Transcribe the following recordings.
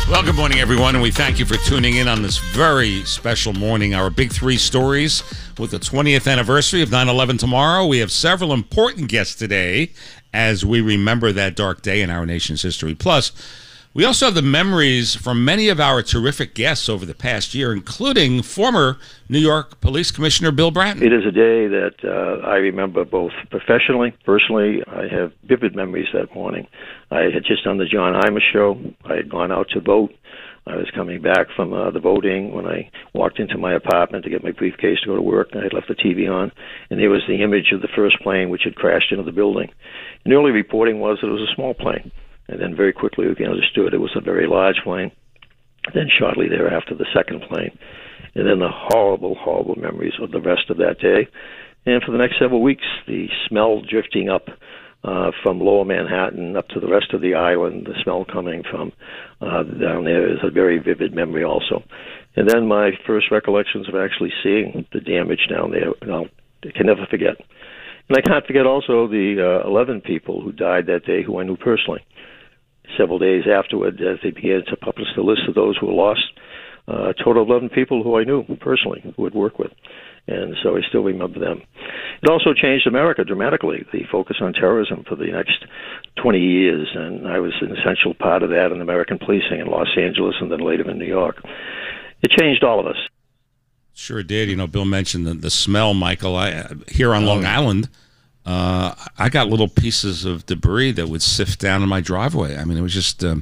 Well, good morning, everyone, and we thank you for tuning in on this very special morning. Our Big Three stories with the 20th anniversary of 9/11 tomorrow. We have several important guests today as we remember that dark day in our nation's history. Plus, we also have the memories from many of our terrific guests over the past year, including former New York Police Commissioner Bill Bratton. It is a day that I remember both professionally, personally. I have vivid memories that morning. I had just done the John Imus show. I had gone out to vote. I was coming back from the voting when I walked into my apartment to get my briefcase to go to work. I had left the TV on, and there was the image of the first plane which had crashed into the building. And the early reporting was that it was a small plane. And then very quickly we understood it was a very large plane. Then shortly thereafter, the second plane. And then the horrible, horrible memories of the rest of that day. And for the next several weeks, the smell drifting up from lower Manhattan up to the rest of the island, the smell coming from down there is a very vivid memory also. And then my first recollections of actually seeing the damage down there, I can never forget. And I can't forget also the 11 people who died that day who I knew personally. Several days afterward, as they began to publish the list of those who were lost, a total of 11 people who I knew personally, who had worked with. And so I still remember them. It also changed America dramatically, the focus on terrorism for the next 20 years, and I was an essential part of that in American policing in Los Angeles and then later in New York. It changed all of us. Sure did. You know, Bill mentioned the smell, Michael. Here on Long Island, I got little pieces of debris that would sift down in my driveway. I mean, it was just, I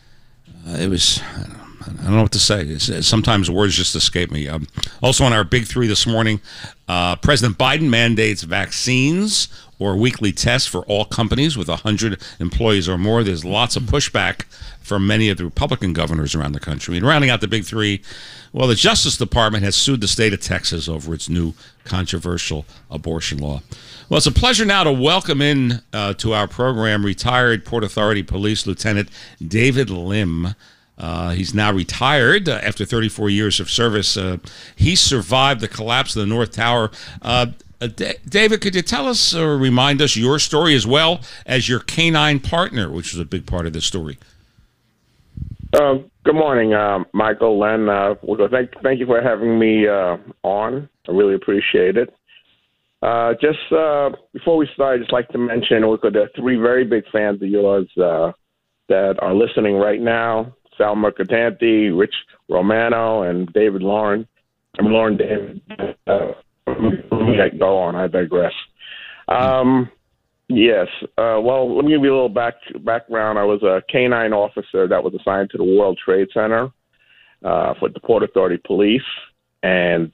don't know what to say. Sometimes words just escape me. Also on our Big Three this morning, President Biden mandates vaccines or weekly tests for all companies with 100 employees or more. There's lots of pushback from many of the Republican governors around the country. And rounding out the Big Three, well, the Justice Department has sued the state of Texas over its new controversial abortion law. Well, it's a pleasure now to welcome in to our program retired Port Authority Police Lieutenant David Lim. He's now retired after 34 years of service. He survived the collapse of the North Tower. David, could you tell us or remind us your story as well as your canine partner, which was a big part of this story? Good morning, Michael, Len. Thank you for having me on. I really appreciate it. Just before we start, I'd just like to mention there are three very big fans of yours that are listening right now. Sal Mercatanti, Rich Romano, and David Lauren. I'm Lauren David. Go on, I digress. Yes. Well, let me give you a little background. I was a canine officer that was assigned to the World Trade Center for the Port Authority Police. And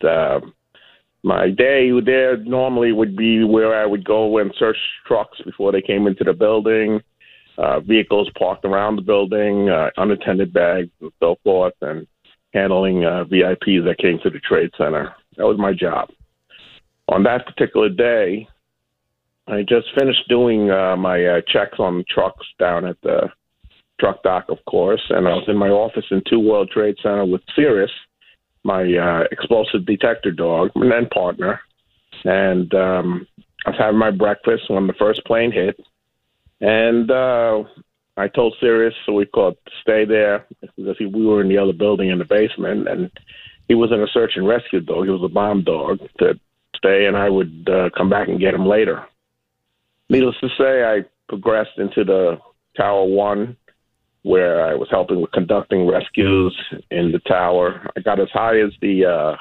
my day there normally would be where I would go and search trucks before they came into the building, vehicles parked around the building, unattended bags and so forth, and handling VIPs that came to the Trade Center. That was my job. On that particular day, I just finished doing my checks on trucks down at the truck dock, of course, and I was in my office in 2 World Trade Center with Sirius, my explosive detector dog, and then partner. And I was having my breakfast when the first plane hit. And I told Sirius, so we called to stay there because we were in the other building in the basement, and he wasn't a search and rescue dog. He was a bomb dog to stay, and I would come back and get him later. Needless to say, I progressed into the Tower 1, where I was helping with conducting rescues in the tower. I got as high as the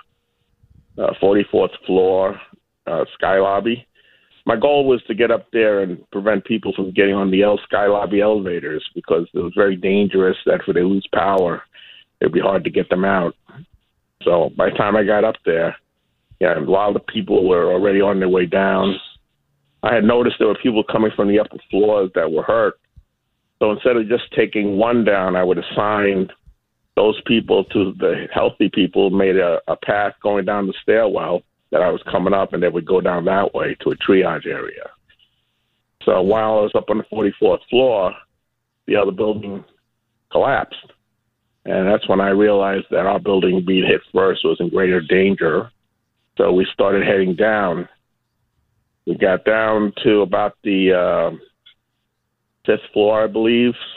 44th floor sky lobby. My goal was to get up there and prevent people from getting on the sky lobby elevators because it was very dangerous that if they lose power, it'd be hard to get them out. So by the time I got up there, a lot of the people were already on their way down. I had noticed there were people coming from the upper floors that were hurt. So instead of just taking one down, I would assign those people to the healthy people, made a path going down the stairwell that I was coming up, and they would go down that way to a triage area. So while I was up on the 44th floor, the other building collapsed. And that's when I realized that our building being hit first was in greater danger. So we started heading down. We got down to about the 5th floor, I believe,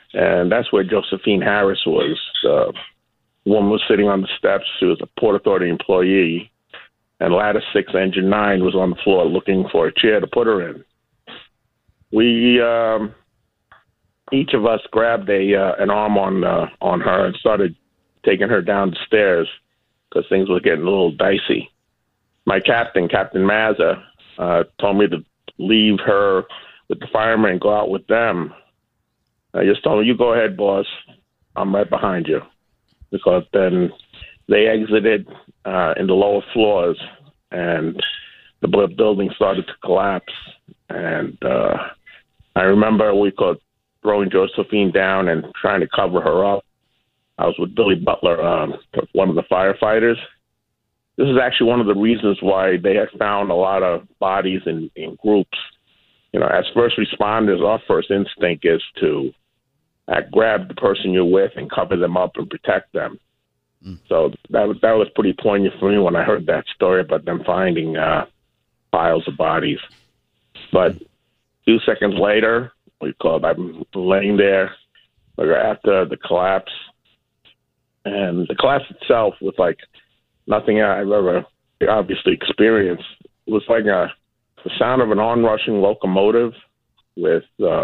And that's where Josephine Harris was. The woman was sitting on the steps. She was a Port Authority employee. And Ladder 6, Engine 9 was on the floor looking for a chair to put her in. We, each of us grabbed an arm on her and started taking her down the stairs because things were getting a little dicey. My captain, Captain Mazza, told me to leave her with the firemen and go out with them. I just told him, you go ahead, boss. I'm right behind you. Because then they exited in the lower floors, and the building started to collapse. And I remember we called throwing Josephine down and trying to cover her up. I was with Billy Butler, one of the firefighters. This is actually one of the reasons why they had found a lot of bodies in groups. You know, as first responders, our first instinct is to grab the person you're with and cover them up and protect them. So that was pretty poignant for me when I heard that story about them finding piles of bodies. But a few seconds later, I'm laying there after the collapse. And the collapse itself was like nothing I've ever obviously experienced. It was like the sound of an onrushing locomotive with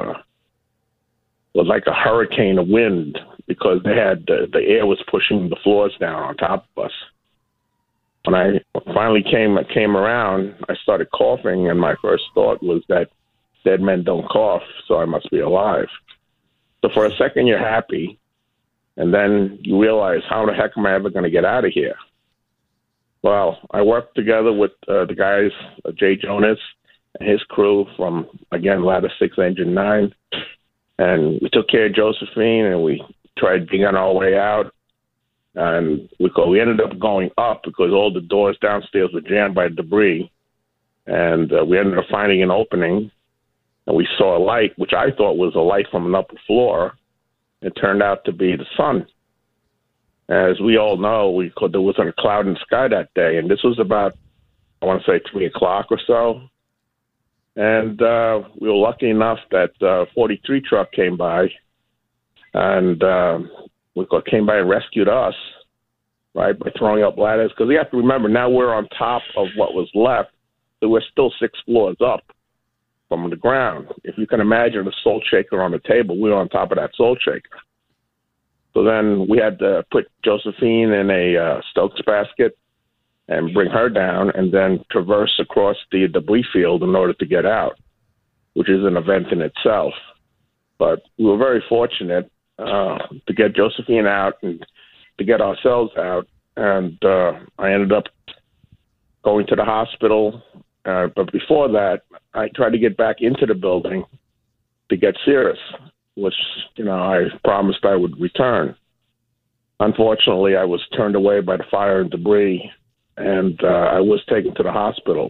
was like a hurricane of wind because they had the air was pushing the floors down on top of us. When I finally came around, I started coughing, and my first thought was that dead men don't cough, so I must be alive. So for a second, you're happy, and then you realize, how the heck am I ever going to get out of here? Well, I worked together with the guys, Jay Jonas and his crew from, again, Ladder 6, Engine 9. And we took care of Josephine, and we tried digging our way out. And we ended up going up because all the doors downstairs were jammed by debris. And we ended up finding an opening, and we saw a light, which I thought was a light from an upper floor. It turned out to be the sun. As we all know, there wasn't a cloud in the sky that day, and this was about, I want to say, 3 o'clock or so. And we were lucky enough that 43 truck came by, and came by and rescued us, right, by throwing up ladders. Because you have to remember, now we're on top of what was left, so we're still 6 floors up from the ground. If you can imagine a salt shaker on the table, we were on top of that salt shaker. So then we had to put Josephine in a Stokes basket and bring her down, and then traverse across the debris field in order to get out, which is an event in itself. But we were very fortunate to get Josephine out and to get ourselves out. And I ended up going to the hospital. But before that, I tried to get back into the building to get Cirrus, which, I promised I would return. Unfortunately, I was turned away by the fire and debris, and I was taken to the hospital.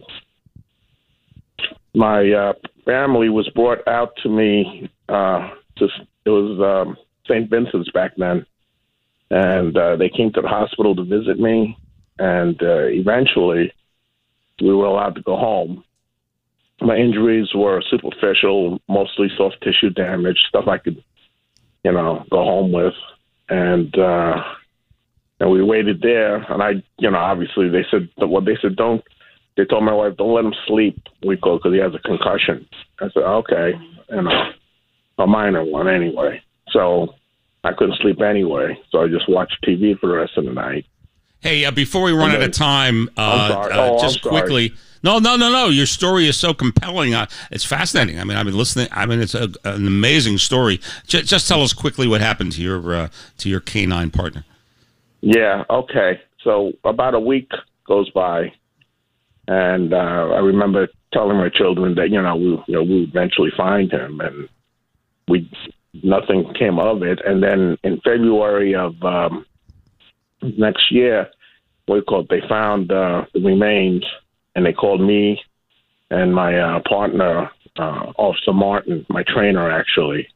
My family was brought out to me. It was St. Vincent's back then, and they came to the hospital to visit me, and eventually we were allowed to go home. My injuries were superficial, mostly soft tissue damage, stuff I could, go home with, and we waited there, and I, obviously they said, they told my wife, don't let him sleep, because he has a concussion. I said, okay, a minor one anyway. So I couldn't sleep anyway, so I just watched TV for the rest of the night. Hey, before we run out of time, just quickly. No. Your story is so compelling. It's fascinating. I've been listening. It's an amazing story. Just tell us quickly what happened to your canine partner. Yeah. Okay. So about a week goes by, and I remember telling my children that we would eventually find him, and nothing came of it. And then in February of next year, they found the remains, and they called me and my partner, Officer Martin, my trainer actually,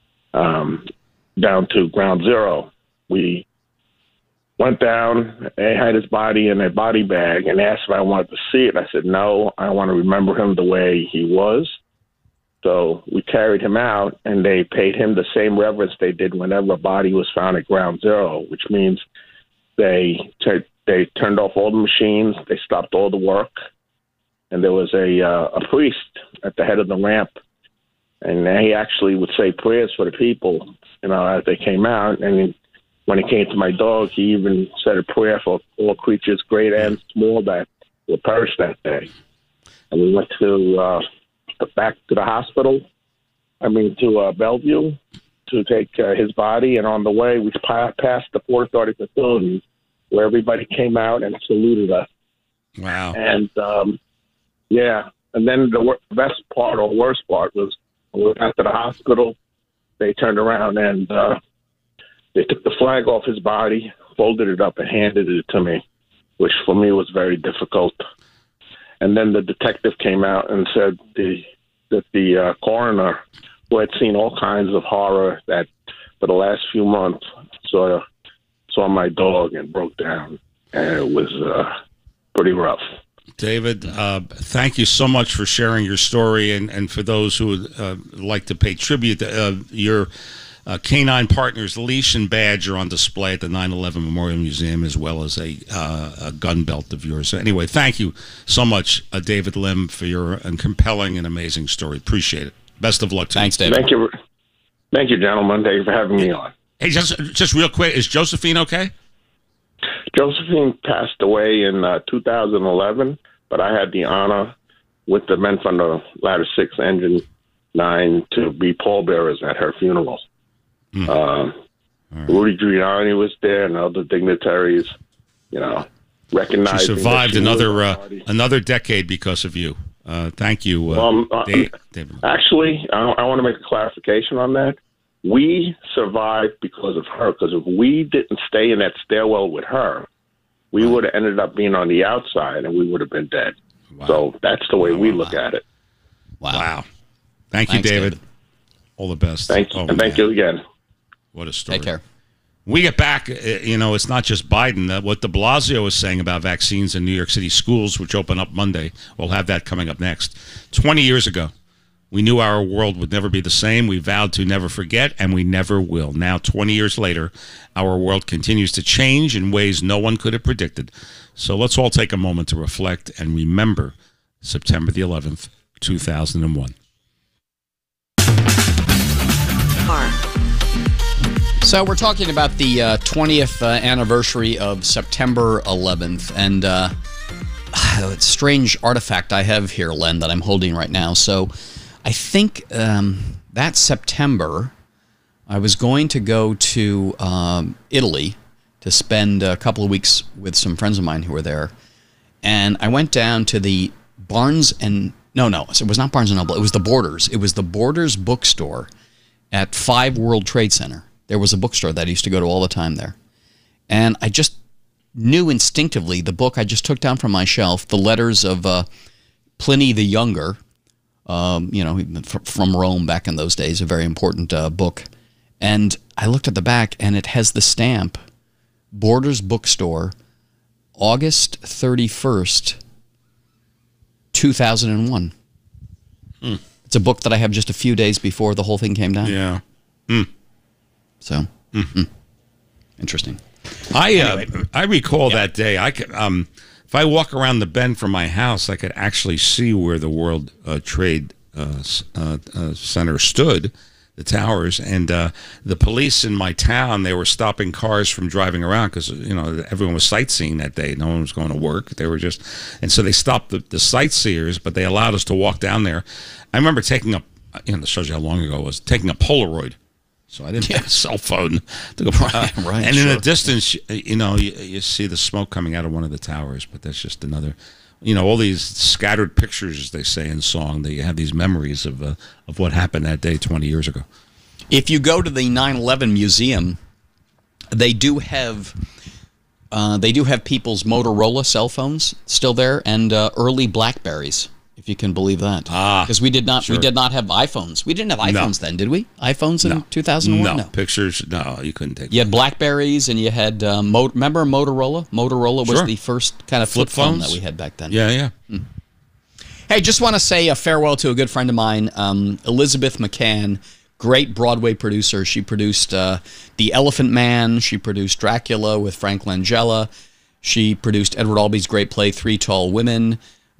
down to Ground Zero. We went down, they had his body in a body bag, and asked if I wanted to see it. I said, no, I want to remember him the way he was. So we carried him out, and they paid him the same reverence they did whenever a body was found at Ground Zero, which means they turned off all the machines, they stopped all the work, and there was a priest at the head of the ramp, and he actually would say prayers for the people, as they came out. And when it came to my dog, he even said a prayer for all creatures, great and small, that will perish that day. And we went back to the hospital, to Bellevue, to take his body. And on the way, we passed the Port Authority facility where everybody came out and saluted us. Wow. And, and then the best part or worst part was when we got to the hospital, they turned around and they took the flag off his body, folded it up, and handed it to me, which for me was very difficult. And then the detective came out and said that the coroner, who had seen all kinds of horror that for the last few months, saw my dog and broke down. And it was pretty rough. David, thank you so much for sharing your story. And for those who would like to pay tribute, your canine partner's leash and badge are on display at the 9/11 Memorial Museum, as well as a gun belt of yours. So anyway, thank you so much, David Lim, for your compelling and amazing story. Appreciate it. Best of luck to you. Thanks, David. Thank you, gentlemen. Thank you for having me on. Hey, just real quick, is Josephine okay? Josephine passed away in 2011, but I had the honor with the men from the Ladder 6 Engine 9 to be pallbearers at her funeral. Right. Rudy Giuliani was there and other dignitaries, recognizing. She survived another decade because of you. Thank you, David. Actually, I want to make a clarification on that. We survived because of her, because if we didn't stay in that stairwell with her, we would have ended up being on the outside and we would have been dead. Wow. So that's the way we look at it. Wow. Thanks, David. All the best. Thank you. Thank you again. What a story. Take care. We get back, it's not just Biden. What de Blasio is saying about vaccines in New York City schools, which open up Monday, we'll have that coming up next. 20 years ago, we knew our world would never be the same. We vowed to never forget, and we never will. Now, 20 years later, our world continues to change in ways no one could have predicted. So let's all take a moment to reflect and remember September the 11th, 2001. So we're talking about the 20th anniversary of September 11th, and a strange artifact I have here, Len, that I'm holding right now. So I think that September, I was going to go to Italy to spend a couple of weeks with some friends of mine who were there, and I went down to the Barnes and... No, it was not Barnes & Noble. It was the Borders. It was the Borders bookstore at 5 World Trade Center. There was a bookstore that I used to go to all the time there. And I just knew instinctively the book I just took down from my shelf, the letters of Pliny the Younger, from Rome back in those days, a very important book. And I looked at the back, and it has the stamp, Borders Bookstore, August 31st, 2001. It's a book that I have just a few days before the whole thing came down. Yeah. So, interesting. I recall that day. I could, if I walk around the bend from my house, I could actually see where the World Trade Center stood, the towers, and the police in my town, they were stopping cars from driving around because everyone was sightseeing that day. No one was going to work. They were just, and so they stopped the sightseers, but they allowed us to walk down there. I remember taking a, this shows you how long ago it was, taking a Polaroid. So I didn't have a cell phone. Right, and in the distance, you see the smoke coming out of one of the towers, but that's just another, all these scattered pictures, as they say in song, that you have these memories of what happened that day 20 years ago. If you go to the 9/11 museum, they do have people's Motorola cell phones still there and early BlackBerries. If you can believe that, because we did not have iPhones. We didn't have iPhones then, did we? iPhones in 2001? No, pictures. No, you couldn't take. You had Blackberries, and you had remember Motorola? Motorola was the first kind of flip phone that we had back then. Yeah. Hey, just want to say a farewell to a good friend of mine, Elizabeth McCann, great Broadway producer. She produced The Elephant Man. She produced Dracula with Frank Langella. She produced Edward Albee's great play, Three Tall Women.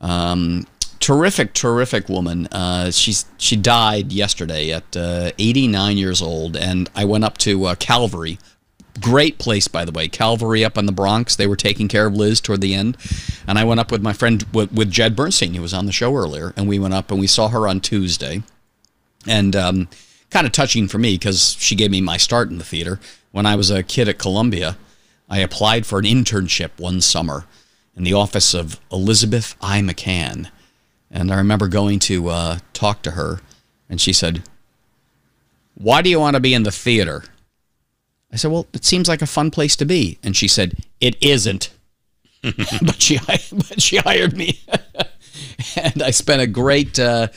Terrific woman. She died yesterday at 89 years old, and I went up to Calvary. Great place, by the way. Calvary up in the Bronx. They were taking care of Liz toward the end. And I went up with my friend, with Jed Bernstein, who was on the show earlier. And we went up and we saw her on Tuesday. And kind of touching for me because she gave me my start in the theater. When I was a kid at Columbia, I applied for an internship one summer in the office of Elizabeth I. McCann. And I remember going to talk to her. And she said, "Why do you want to be in the theater?" I said, "Well, it seems like a fun place to be." And she said, "It isn't." but she hired me. And I spent a great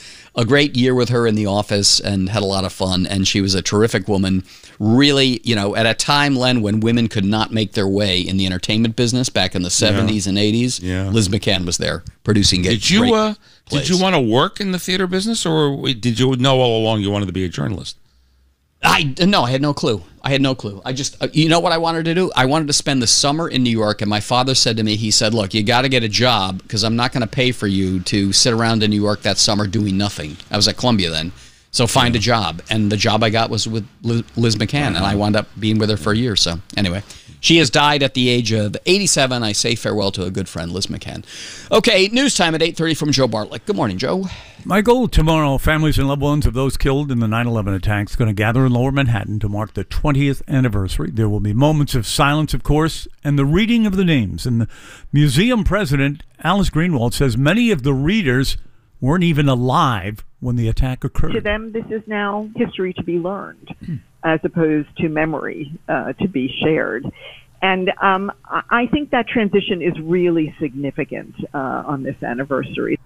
year with her in the office and had a lot of fun. And she was a terrific woman. Really, at a time, Len, when women could not make their way in the entertainment business back in the 70s and 80s, Liz McCann was there producing it. Did you want to work in the theater business, or did you know all along you wanted to be a journalist? No, I had no clue. I just, you know what I wanted to do? I wanted to spend the summer in New York, and my father said to me, he said, "Look, you got to get a job because I'm not going to pay for you to sit around in New York that summer doing nothing." I was at Columbia then. So find a job. And the job I got was with Liz McCann, and I wound up being with her for a year. So anyway, she has died at the age of 87. I say farewell to a good friend, Liz McCann. Okay, news time at 8:30 from Joe Bartlett. Good morning, Joe. Michael, tomorrow, families and loved ones of those killed in the 9/11 attacks going to gather in Lower Manhattan to mark the 20th anniversary. There will be moments of silence, of course, and the reading of the names. And the museum president, Alice Greenwald, says many of the readers weren't even alive when the attack occurred. To them, this is now history to be learned, as opposed to memory to be shared. And I think that transition is really significant on this anniversary.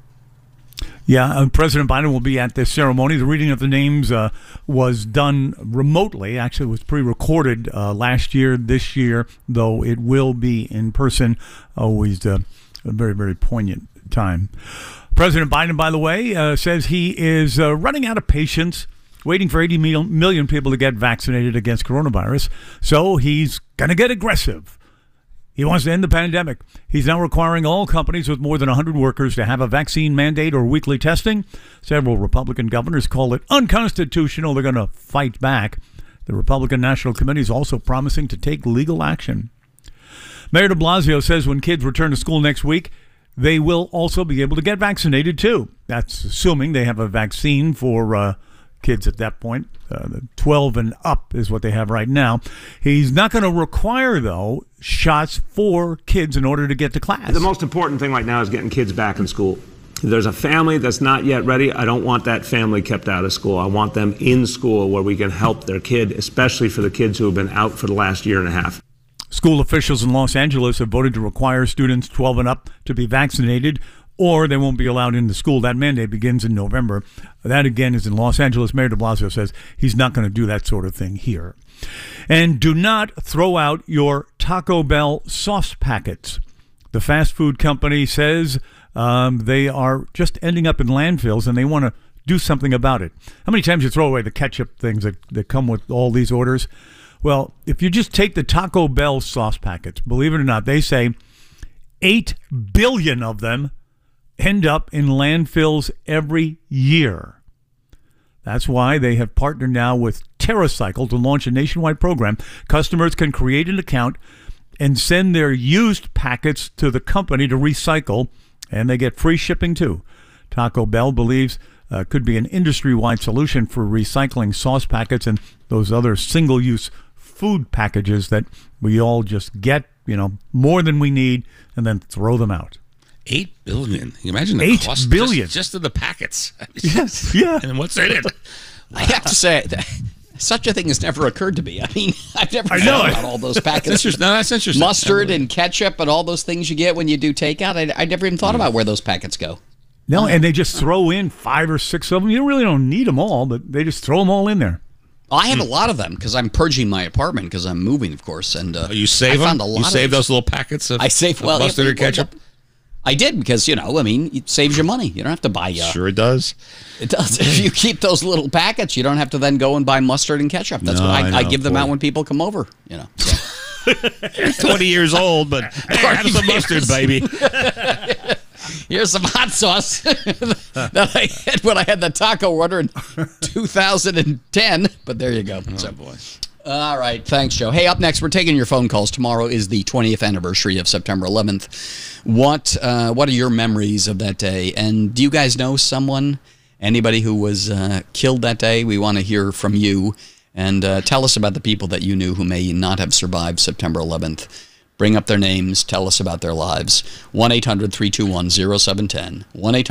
Yeah, President Biden will be at this ceremony. The reading of the names was done remotely. Actually, it was pre-recorded last year. This year, though, it will be in person. Always a very, very poignant time. President Biden, by the way, says he is running out of patience, waiting for 80 million people to get vaccinated against coronavirus. So he's going to get aggressive. He wants to end the pandemic. He's now requiring all companies with more than 100 workers to have a vaccine mandate or weekly testing. Several Republican governors call it unconstitutional. They're going to fight back. The Republican National Committee is also promising to take legal action. Mayor de Blasio says when kids return to school next week, they will also be able to get vaccinated, too. That's assuming they have a vaccine for kids at that point. 12 and up is what they have right now. He's not going to require, though, shots for kids in order to get to class. The most important thing right now is getting kids back in school. If there's a family that's not yet ready, I don't want that family kept out of school. I want them in school where we can help their kid, especially for the kids who have been out for the last year and a half. School officials in Los Angeles have voted to require students 12 and up to be vaccinated, or they won't be allowed into school. That mandate begins in November. That, again, is in Los Angeles. Mayor de Blasio says he's not going to do that sort of thing here. And do not throw out your Taco Bell sauce packets. The fast food company says they are just ending up in landfills, and they want to do something about it. How many times you throw away the ketchup things that come with all these orders? Well, if you just take the Taco Bell sauce packets, believe it or not, they say 8 billion of them end up in landfills every year. That's why they have partnered now with TerraCycle to launch a nationwide program. Customers can create an account and send their used packets to the company to recycle, and they get free shipping too. Taco Bell believes could be an industry-wide solution for recycling sauce packets and those other single-use food packages that we all just get, more than we need and then throw them out. 8 billion. Can you imagine the cost? 8 billion. Just of the packets. Yes, yeah. And what's in it? I have to say, such a thing has never occurred to me. I mean, I've never thought about all those packets. That's interesting. Mustard and ketchup and all those things you get when you do takeout. I never even thought about where those packets go. No, and they just throw in 5 or 6 of them. You really don't need them all, but they just throw them all in there. I have a lot of them because I'm purging my apartment because I'm moving, of course. And you save them? You save those little packets of mustard or ketchup? I did because, it saves you money. You don't have to buy. Sure it does. It does. If you keep those little packets, you don't have to then go and buy mustard and ketchup. That's what I give them out when people come over. So. 20 years old, but hey, have some mustard, baby. Here's some hot sauce that I had when I had the taco order in 2010. But there you go. Oh, boy. All right. Thanks, Joe. Hey, up next, we're taking your phone calls. Tomorrow is the 20th anniversary of September 11th. What are your memories of that day? And do you guys know anybody who was killed that day? We want to hear from you. And tell us about the people that you knew who may not have survived September 11th. Bring up their names. Tell us about their lives. 1-800-321-0710.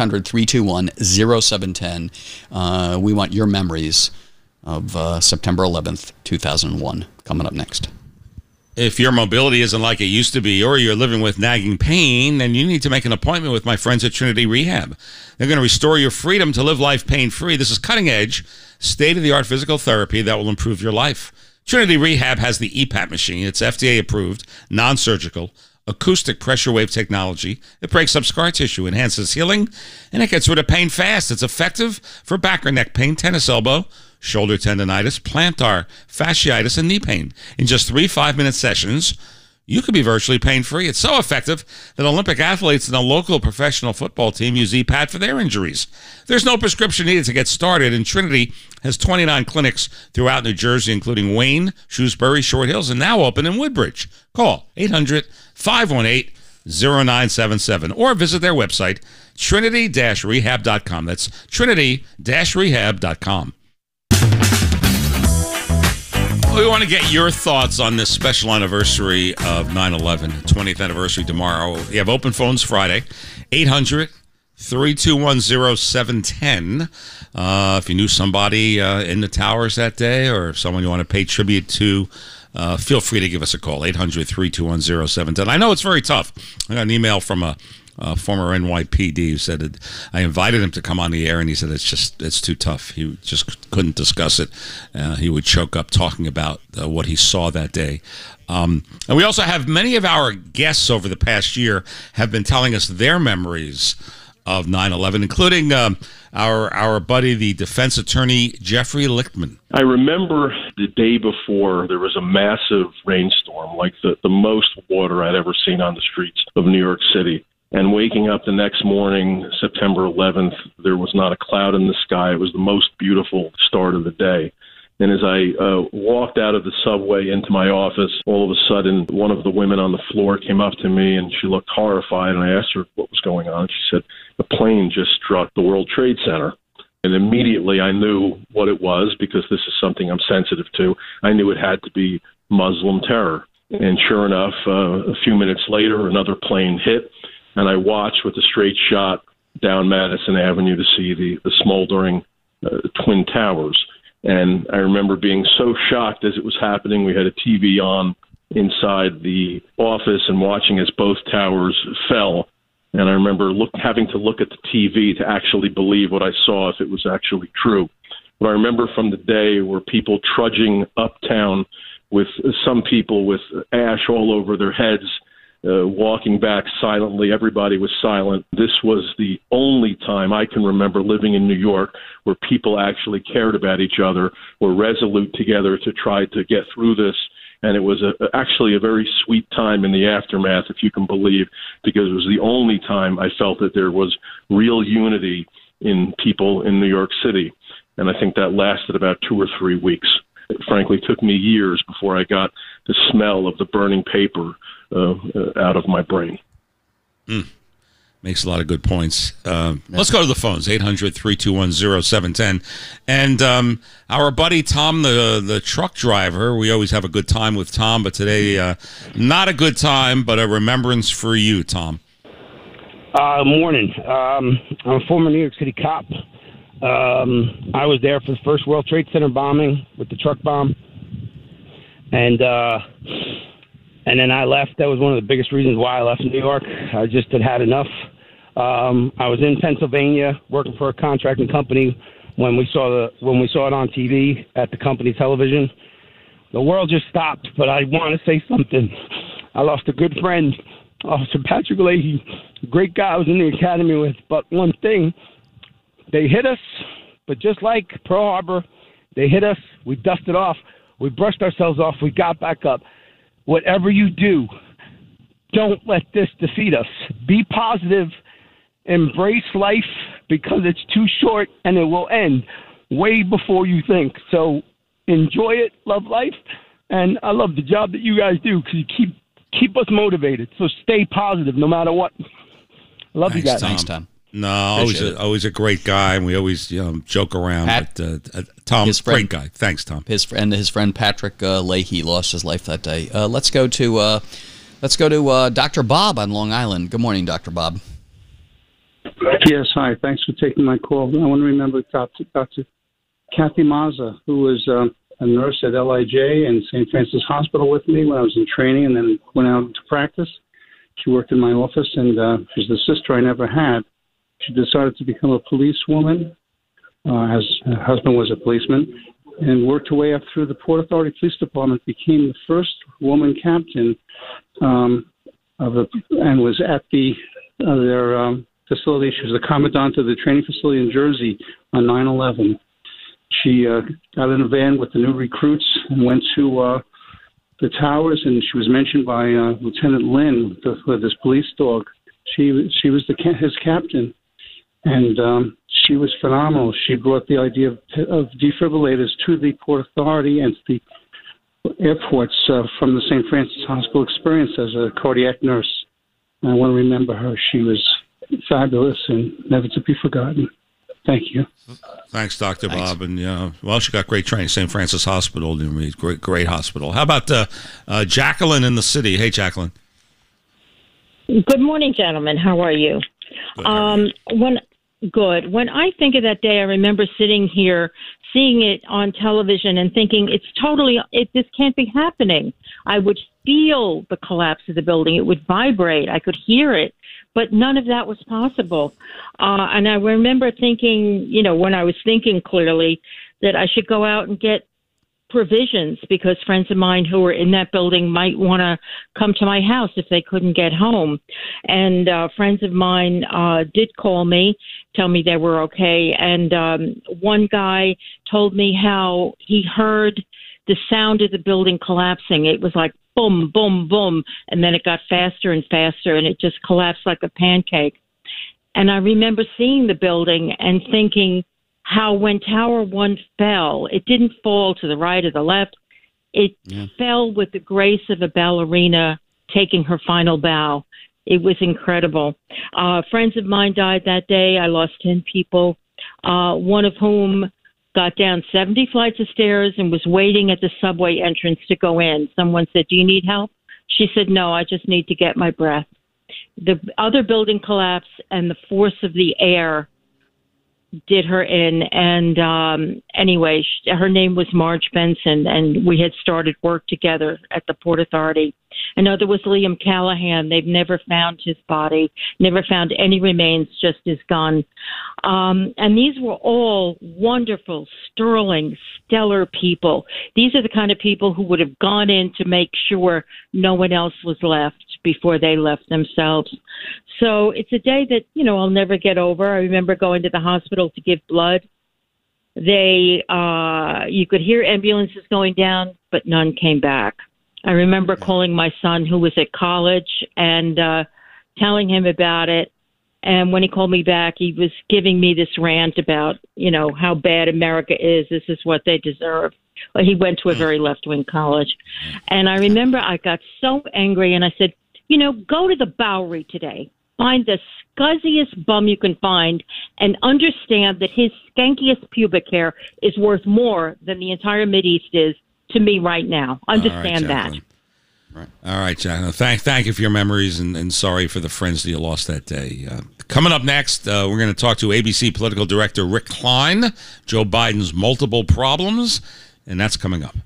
1-800-321-0710. We want your memories of September 11th, 2001. Coming up next. If your mobility isn't like it used to be, or you're living with nagging pain, then you need to make an appointment with my friends at Trinity Rehab. They're going to restore your freedom to live life pain-free. This is cutting-edge, state-of-the-art physical therapy that will improve your life. Trinity Rehab has the EPAP machine. It's FDA-approved, non-surgical, acoustic pressure wave technology. It breaks up scar tissue, enhances healing, and it gets rid of pain fast. It's effective for back or neck pain, tennis elbow, shoulder tendonitis, plantar fasciitis, and knee pain. In just 3 5-minute sessions, you could be virtually pain-free. It's so effective that Olympic athletes and a local professional football team use EPAT for their injuries. There's no prescription needed to get started, and Trinity has 29 clinics throughout New Jersey, including Wayne, Shrewsbury, Short Hills, and now open in Woodbridge. Call 800-518-0977 or visit their website, trinity-rehab.com. That's trinity-rehab.com. We want to get your thoughts on this special anniversary of 9/11, 20th anniversary tomorrow. We have open phones Friday, 800-321-0710. If you knew somebody in the towers that day or someone you want to pay tribute to, feel free to give us a call, 800-321-0710. I know it's very tough. I got an email from a former NYPD who said that I invited him to come on the air, and he said it's too tough. He just couldn't discuss it. He would choke up talking about what he saw that day. And we also have many of our guests over the past year have been telling us their memories of 9/11, including our buddy, the defense attorney, Jeffrey Lichtman. I remember the day before there was a massive rainstorm, like the most water I'd ever seen on the streets of New York City. And waking up the next morning, September 11th, there was not a cloud in the sky. It was the most beautiful start of the day. And as I walked out of the subway into my office, all of a sudden, one of the women on the floor came up to me, and she looked horrified. And I asked her what was going on. She said, "The plane just struck the World Trade Center." And immediately I knew what it was, because this is something I'm sensitive to. I knew it had to be Muslim terror. And sure enough, a few minutes later, another plane hit. And I watched with a straight shot down Madison Avenue to see the smoldering Twin Towers. And I remember being so shocked as it was happening. We had a TV on inside the office and watching as both towers fell. And I remember having to look at the TV to actually believe what I saw, if it was actually true. What I remember from the day were people trudging uptown with some people with ash all over their heads, walking back silently. Everybody was silent. This was the only time I can remember living in New York where people actually cared about each other, were resolute together to try to get through this. And it was actually a very sweet time in the aftermath, if you can believe, because it was the only time I felt that there was real unity in people in New York City. And I think that lasted about 2 or 3 weeks. It frankly took me years before I got the smell of the burning paper out of my brain. Makes a lot of good points. Let's go to the phones, 800-321-0710. And our buddy Tom, the truck driver, we always have a good time with Tom, but today not a good time, but a remembrance for you, Tom. Morning. I'm a former New York City cop. I was there for the first World Trade Center bombing with the truck bomb. And then I left. That was one of the biggest reasons why I left New York. I just had enough. I was in Pennsylvania working for a contracting company when we saw it on TV at the company television. The world just stopped, but I want to say something. I lost a good friend, Officer Patrick Leahy, great guy I was in the academy with. But one thing, they hit us, but just like Pearl Harbor, they hit us, we dusted off, we brushed ourselves off, we got back up. Whatever you do, don't let this defeat us. Be positive, embrace life, because it's too short and it will end way before you think. So enjoy it, love life, and I love the job that you guys do because you keep us motivated. So stay positive no matter what. Love you guys. Thanks, Tom. No, always a great guy, and we always joke around. But Tom, great guy. Thanks, Tom. His friend Patrick Leahy lost his life that day. Let's go to Dr. Bob on Long Island. Good morning, Dr. Bob. Yes, hi. Thanks for taking my call. I want to remember Dr. Kathy Mazza, who was a nurse at LIJ and St. Francis Hospital with me when I was in training and then went out to practice. She worked in my office, and she's the sister I never had. She decided to become a policewoman, as her husband was a policeman, and worked her way up through the Port Authority Police Department, became the first woman captain and was at their facility. She was the commandant of the training facility in Jersey on 9/11. She got in a van with the new recruits and went to the towers, and she was mentioned by Lieutenant Lynn with this police dog. She was his captain, and she was phenomenal. She brought the idea of defibrillators to the Port Authority and to the airports from the St. Francis Hospital experience as a cardiac nurse. And I want to remember her. She was fabulous and never to be forgotten. Thank you. Thanks, Dr. Bob. And she got great training. St. Francis Hospital, great hospital. How about Jacqueline in the city? Hey, Jacqueline. Good morning, gentlemen. How are you? Good. When I think of that day, I remember sitting here, seeing it on television and thinking, this can't be happening. I would feel the collapse of the building. It would vibrate. I could hear it. But none of that was possible. And I remember thinking, when I was thinking clearly, that I should go out and get provisions because friends of mine who were in that building might want to come to my house if they couldn't get home. And friends of mine did call me, tell me they were okay. And one guy told me how he heard the sound of the building collapsing. It was like boom, boom, boom. And then it got faster and faster, and it just collapsed like a pancake. And I remember seeing the building and thinking how when Tower 1 fell, it didn't fall to the right or the left. It fell with the grace of a ballerina taking her final bow. It was incredible. Friends of mine died that day. I lost 10 people, one of whom got down 70 flights of stairs and was waiting at the subway entrance to go in. Someone said, "Do you need help?" She said, "No, I just need to get my breath." The other building collapsed, and the force of the air did her in. And anyway, her name was Marge Benson, and we had started work together at the Port Authority. Another was Liam Callahan. They've never found his body, never found any remains, just his gun. And these were all wonderful, sterling, stellar people. These are the kind of people who would have gone in to make sure no one else was left before they left themselves. So it's a day that, I'll never get over. I remember going to the hospital to give blood. You could hear ambulances going down, but none came back. I remember calling my son who was at college and telling him about it. And when he called me back, he was giving me this rant about, how bad America is. This is what they deserve. Well, he went to a very left-wing college. And I remember I got so angry and I said, go to the Bowery today. Find the scuzziest bum you can find and understand that his skankiest pubic hair is worth more than the entire Mideast is to me right now. Understand that. Right. All right, Jacqueline. Thank you for your memories, and sorry for the friends that you lost that day. Coming up next, we're going to talk to ABC Political Director Rick Klein, Joe Biden's multiple problems, and that's coming up.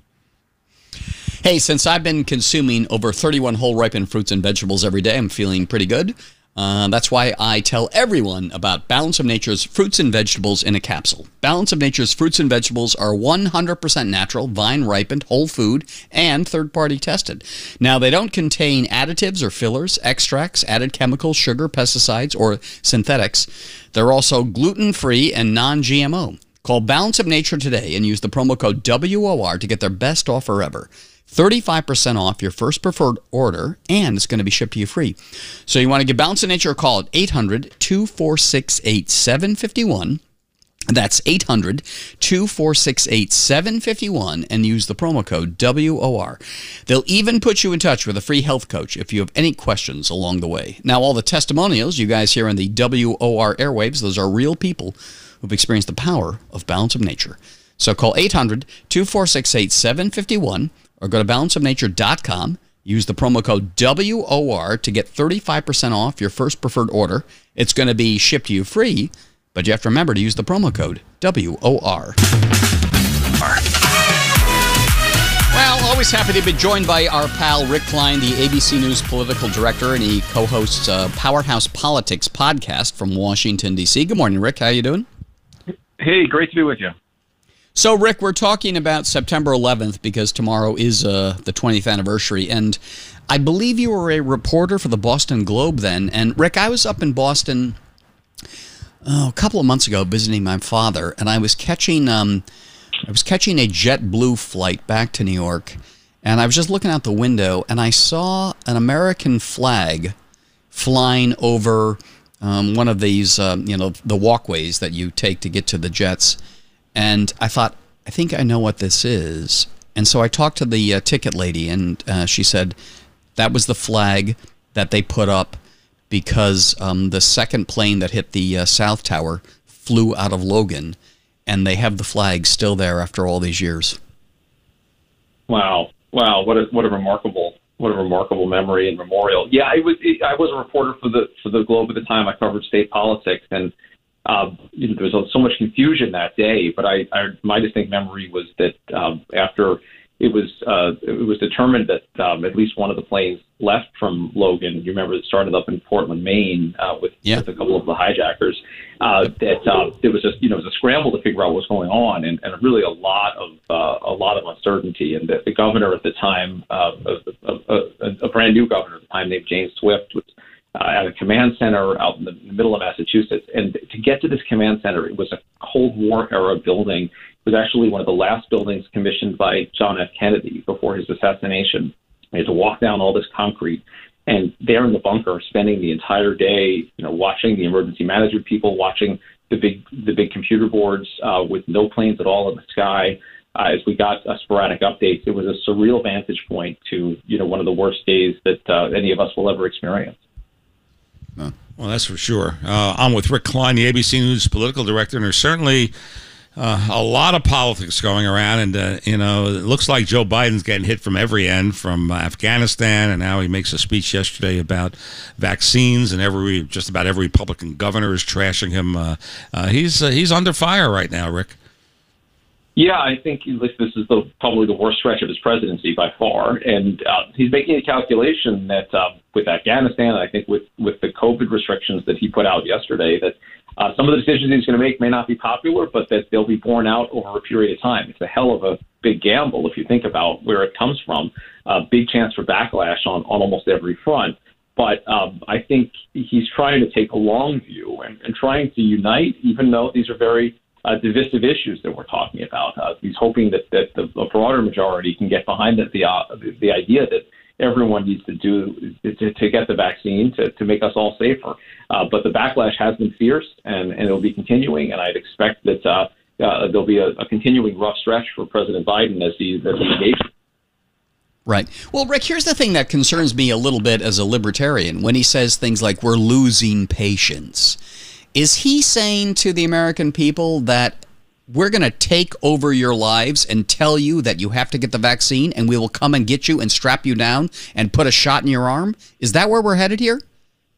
Hey, since I've been consuming over 31 whole ripened fruits and vegetables every day, I'm feeling pretty good. That's why I tell everyone about Balance of Nature's fruits and vegetables in a capsule. Balance of Nature's fruits and vegetables are 100% natural, vine-ripened, whole food, and third-party tested. Now, they don't contain additives or fillers, extracts, added chemicals, sugar, pesticides, or synthetics. They're also gluten-free and non-GMO. Call Balance of Nature today and use the promo code WOR to get their best offer ever. 35% off your first preferred order, and it's going to be shipped to you free. So you want to give Balance of Nature a call at 800-246-8751. That's 800-246-8751, and use the promo code WOR. They'll even put you in touch with a free health coach if you have any questions along the way. Now, all the testimonials you guys hear on the WOR airwaves, those are real people who've experienced the power of Balance of Nature. So call 800-246-8751, or go to balanceofnature.com. Use the promo code WOR to get 35% off your first preferred order. It's going to be shipped to you free, but you have to remember to use the promo code WOR. Well, always happy to be joined by our pal Rick Klein, the ABC News political director, and he co-hosts Powerhouse Politics podcast from Washington, D.C. Good morning, Rick. How you doing? Hey, great to be with you. So, Rick, we're talking about September 11th because tomorrow is the 20th anniversary, and I believe you were a reporter for the Boston Globe then. And, Rick, I was up in Boston a couple of months ago visiting my father, and I was catching a JetBlue flight back to New York, and I was just looking out the window, and I saw an American flag flying over one of these, the walkways that you take to get to the jets. And I thought, I think I know what this is. And so I talked to the ticket lady, and she said that was the flag that they put up because the second plane that hit the South Tower flew out of Logan, and they have the flag still there after all these years. Wow! What a remarkable memory and memorial. Yeah, I was a reporter for the Globe at the time. I covered state politics, and there was so much confusion that day, but my distinct memory was that after it was determined that at least one of the planes left from Logan. You remember it started up in Portland, Maine, with a couple of the hijackers. That it was just it was a scramble to figure out what was going on, and really a lot of uncertainty. And the governor at the time, a brand new governor at the time named James Swift, was at a command center out in the middle of Massachusetts. And to get to this command center, it was a Cold War era building. It was actually one of the last buildings commissioned by John F. Kennedy before his assassination. We had to walk down all this concrete, and there in the bunker, spending the entire day, watching the emergency management people, watching the big computer boards with no planes at all in the sky. As we got sporadic updates, it was a surreal vantage point to one of the worst days that any of us will ever experience. Well, that's for sure. I'm with Rick Klein, the ABC News political director, and there's certainly a lot of politics going around. And, it looks like Joe Biden's getting hit from every end, from Afghanistan, and now he makes a speech yesterday about vaccines, and just about every Republican governor is trashing him. He's under fire right now, Rick. Yeah, I think this is probably the worst stretch of his presidency by far, and he's making a calculation that with Afghanistan, I think with the COVID restrictions that he put out yesterday, that some of the decisions he's going to make may not be popular, but that they'll be borne out over a period of time. It's a hell of a big gamble if you think about where it comes from. Big chance for backlash on almost every front. But I think he's trying to take a long view and trying to unite, even though these are very divisive issues that we're talking about. He's hoping that the broader majority can get behind the idea that everyone needs to get the vaccine to make us all safer. But the backlash has been fierce, and it'll be continuing. And I'd expect that there'll be a continuing rough stretch for President Biden as he engages. Right. Well, Rick, here's the thing that concerns me a little bit as a libertarian when he says things like we're losing patience. Is he saying to the American people that we're going to take over your lives and tell you that you have to get the vaccine and we will come and get you and strap you down and put a shot in your arm? Is that where we're headed here?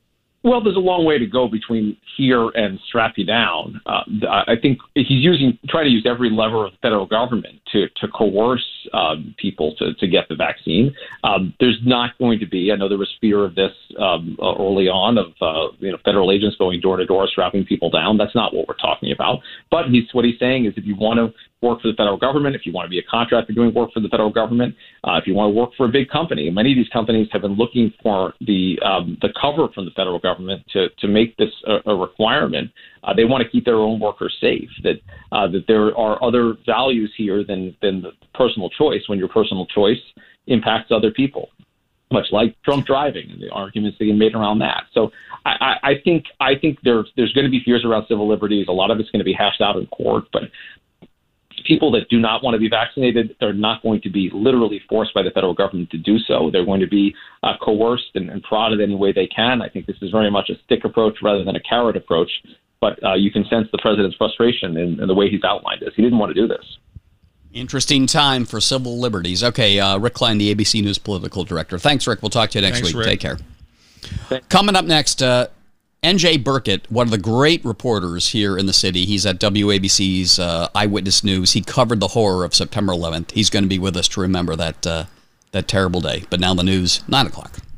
Well, there's a long way to go between here and strap you down. I think he's trying to use every lever of the federal government to coerce people to get the vaccine. There's not going to be. I know there was fear of this early on of federal agents going door to door strapping people down. That's not what we're talking about. But what he's saying is, if you want to work for the federal government, if you want to be a contractor doing work for the federal government, if you want to work for a big company, many of these companies have been looking for the cover from the federal government to make this a requirement. They want to keep their own workers safe. That there are other values here than the personal choice. When your personal choice impacts other people, much like drunk driving and the arguments that get made around that. So I think there's going to be fears around civil liberties. A lot of it's going to be hashed out in court, but people that do not want to be vaccinated, they're not going to be literally forced by the federal government to do so. They're going to be coerced and prodded any way they can. I think this is very much a stick approach rather than a carrot approach. But you can sense the president's frustration in the way he's outlined this. He didn't want to do this. Interesting time for civil liberties. Okay, Rick Klein, the ABC News political director. Thanks, Rick. We'll talk to you next week. Rick. Take care. Thanks. Coming up next, N.J. Burkett, one of the great reporters here in the city. He's at WABC's Eyewitness News. He covered the horror of September 11th. He's going to be with us to remember that terrible day. But now the news, 9 o'clock.